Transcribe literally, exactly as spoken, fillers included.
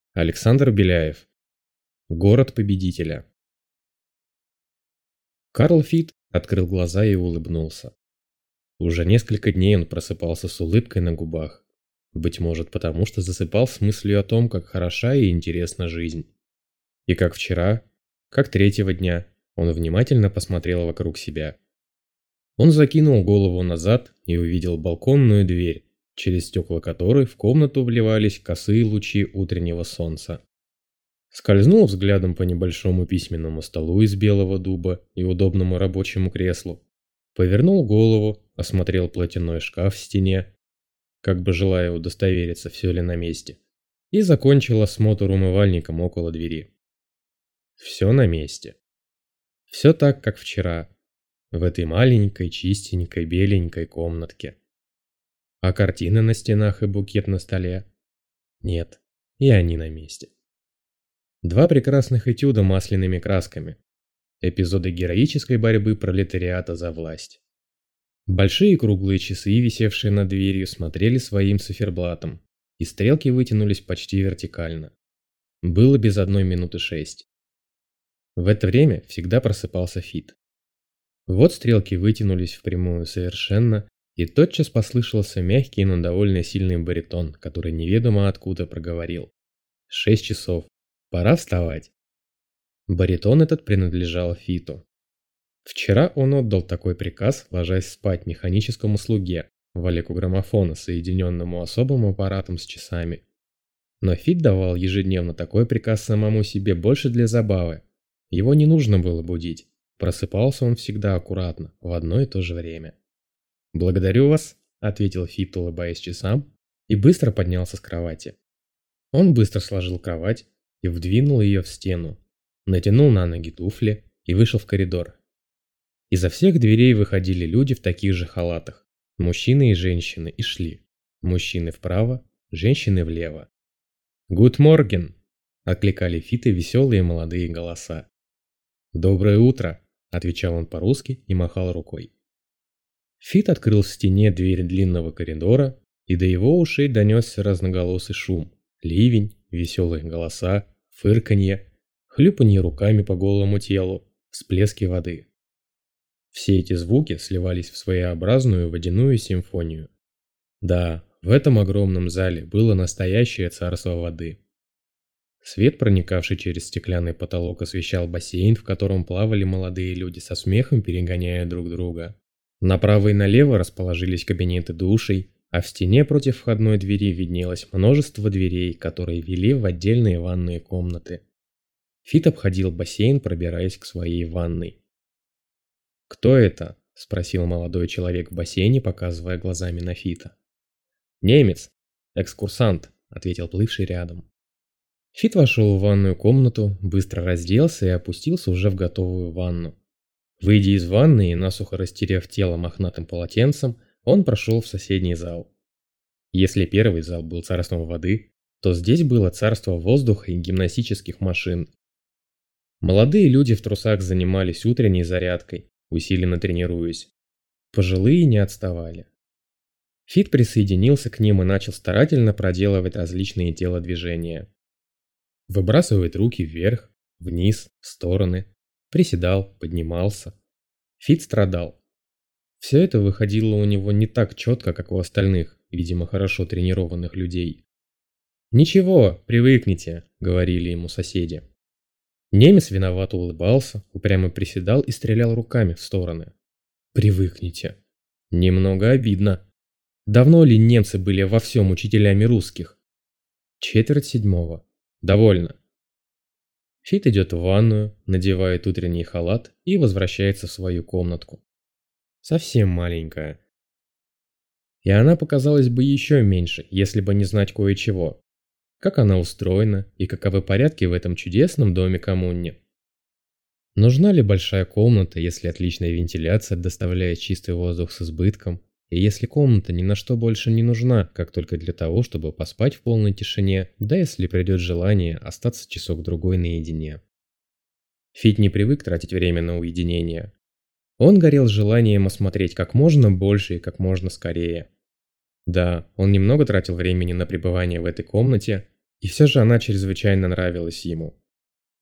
Александр Беляев. Город победителя. Карл Фит открыл глаза и улыбнулся. Уже несколько дней он просыпался с улыбкой на губах. Быть может, потому что засыпал с мыслью о том, как хороша и интересна жизнь. И как вчера, как третьего дня, он внимательно посмотрел вокруг себя. Он закинул голову назад и увидел балконную дверь, через стекла которой в комнату вливались косые лучи утреннего солнца. Скользнул взглядом по небольшому письменному столу из белого дуба и удобному рабочему креслу. Повернул голову, осмотрел платяной шкаф в стене, как бы желая удостовериться, все ли на месте, и закончил осмотр умывальником около двери. Все на месте. Все так, как вчера, в этой маленькой, чистенькой, беленькой комнатке. А картины на стенах и букет на столе? Нет, и они на месте. Два прекрасных этюда масляными красками. Эпизоды героической борьбы пролетариата за власть. Большие круглые часы, висевшие над дверью, смотрели своим циферблатом, и стрелки вытянулись почти вертикально. Было без одной минуты шесть. В это время всегда просыпался Фит. Вот стрелки вытянулись в прямую совершенно, и тотчас послышался мягкий, но довольно сильный баритон, который неведомо откуда проговорил. Шесть часов. Пора вставать. Баритон этот принадлежал Фиту. Вчера он отдал такой приказ, ложась спать механическому слуге, валику граммофона, соединенному особым аппаратом с часами. Но Фит давал ежедневно такой приказ самому себе больше для забавы. Его не нужно было будить. Просыпался он всегда аккуратно, в одно и то же время. «Благодарю вас», — ответил Фит, улыбаясь часам, и быстро поднялся с кровати. Он быстро сложил кровать и вдвинул ее в стену, натянул на ноги туфли и вышел в коридор. Изо всех дверей выходили люди в таких же халатах, мужчины и женщины, и шли. Мужчины вправо, женщины влево. «Гуд морген!» — откликали Фита веселые молодые голоса. «Доброе утро!» — отвечал он по-русски и махал рукой. Фит открыл в стене дверь длинного коридора, и до его ушей донесся разноголосый шум, ливень, веселые голоса, фырканье, хлюпанье руками по голому телу, всплески воды. Все эти звуки сливались в своеобразную водяную симфонию. Да, в этом огромном зале было настоящее царство воды. Свет, проникавший через стеклянный потолок, освещал бассейн, в котором плавали молодые люди со смехом, перегоняя друг друга. Направо и налево расположились кабинеты душей, а в стене против входной двери виднелось множество дверей, которые вели в отдельные ванные комнаты. Фит обходил бассейн, пробираясь к своей ванной. «Кто это?» – спросил молодой человек в бассейне, показывая глазами на Фита. «Немец. Экскурсант», – ответил плывший рядом. Фит вошел в ванную комнату, быстро разделся и опустился уже в готовую ванну. Выйдя из ванны и насухо растерев тело мохнатым полотенцем, он прошел в соседний зал. Если первый зал был царством воды, то здесь было царство воздуха и гимнастических машин. Молодые люди в трусах занимались утренней зарядкой, усиленно тренируясь. Пожилые не отставали. Фит присоединился к ним и начал старательно проделывать различные телодвижения. Выбрасывает руки вверх, вниз, в стороны, приседал, поднимался. Фит страдал. Все это выходило у него не так четко, как у остальных, видимо, хорошо тренированных людей. «Ничего, привыкните», — говорили ему соседи. Немец виновато улыбался, упрямо приседал и стрелял руками в стороны. «Привыкните». Немного обидно. Давно ли немцы были во всем учителями русских? Четверть седьмого. Довольно. Фит идет в ванную, надевает утренний халат и возвращается в свою комнатку. Совсем маленькая. И она показалась бы еще меньше, если бы не знать кое-чего. Как она устроена и каковы порядки в этом чудесном доме-коммуне. Нужна ли большая комната, если отличная вентиляция доставляет чистый воздух с избытком, и если комната ни на что больше не нужна, как только для того, чтобы поспать в полной тишине, да если придет желание остаться часок-другой наедине. Фит не привык тратить время на уединение. Он горел желанием осмотреть как можно больше и как можно скорее. Да, он немного тратил времени на пребывание в этой комнате, И все же она чрезвычайно нравилась ему.